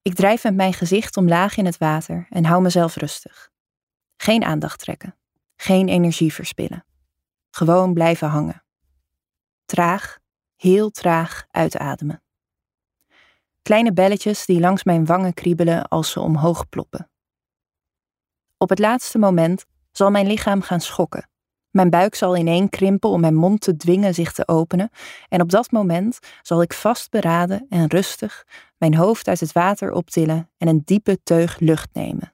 Ik drijf met mijn gezicht omlaag in het water en hou mezelf rustig. Geen aandacht trekken. Geen energie verspillen. Gewoon blijven hangen. Traag, heel traag uitademen. Kleine belletjes die langs mijn wangen kriebelen als ze omhoog ploppen. Op het laatste moment zal mijn lichaam gaan schokken. Mijn buik zal ineen krimpen om mijn mond te dwingen zich te openen en op dat moment zal ik vastberaden en rustig mijn hoofd uit het water optillen en een diepe teug lucht nemen.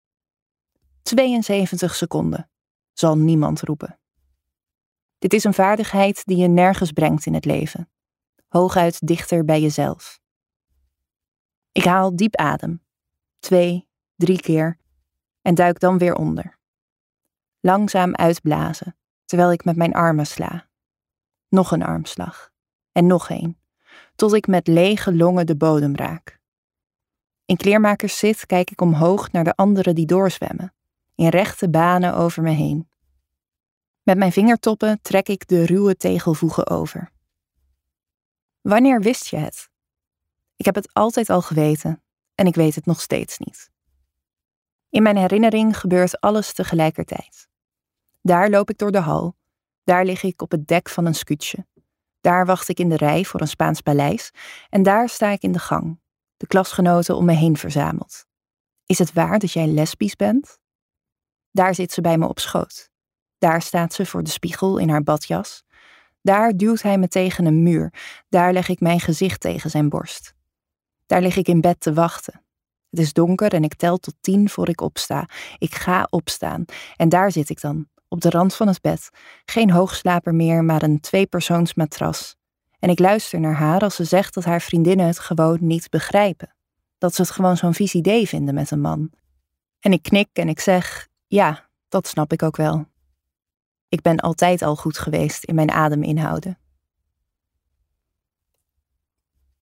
72 seconden, zal niemand roepen. Dit is een vaardigheid die je nergens brengt in het leven. Hooguit dichter bij jezelf. Ik haal diep adem. 2, 3 keer en duik dan weer onder. Langzaam uitblazen, terwijl ik met mijn armen sla. Nog een armslag. En nog een, tot ik met lege longen de bodem raak. In kleermakerszit kijk ik omhoog naar de anderen die doorzwemmen, in rechte banen over me heen. Met mijn vingertoppen trek ik de ruwe tegelvoegen over. Wanneer wist je het? Ik heb het altijd al geweten en ik weet het nog steeds niet. In mijn herinnering gebeurt alles tegelijkertijd. Daar loop ik door de hal, daar lig ik op het dek van een scootje. Daar wacht ik in de rij voor een Spaans paleis en daar sta ik in de gang, de klasgenoten om me heen verzameld. Is het waar dat jij lesbisch bent? Daar zit ze bij me op schoot. Daar staat ze voor de spiegel in haar badjas. Daar duwt hij me tegen een muur. Daar leg ik mijn gezicht tegen zijn borst. Daar lig ik in bed te wachten. Het is donker en ik tel tot 10 voor ik opsta. Ik ga opstaan. En daar zit ik dan, op de rand van het bed. Geen hoogslaper meer, maar een 2-persoonsmatras. En ik luister naar haar als ze zegt dat haar vriendinnen het gewoon niet begrijpen. Dat ze het gewoon zo'n vies idee vinden met een man. En ik knik en ik zeg, ja, dat snap ik ook wel. Ik ben altijd al goed geweest in mijn adem inhouden.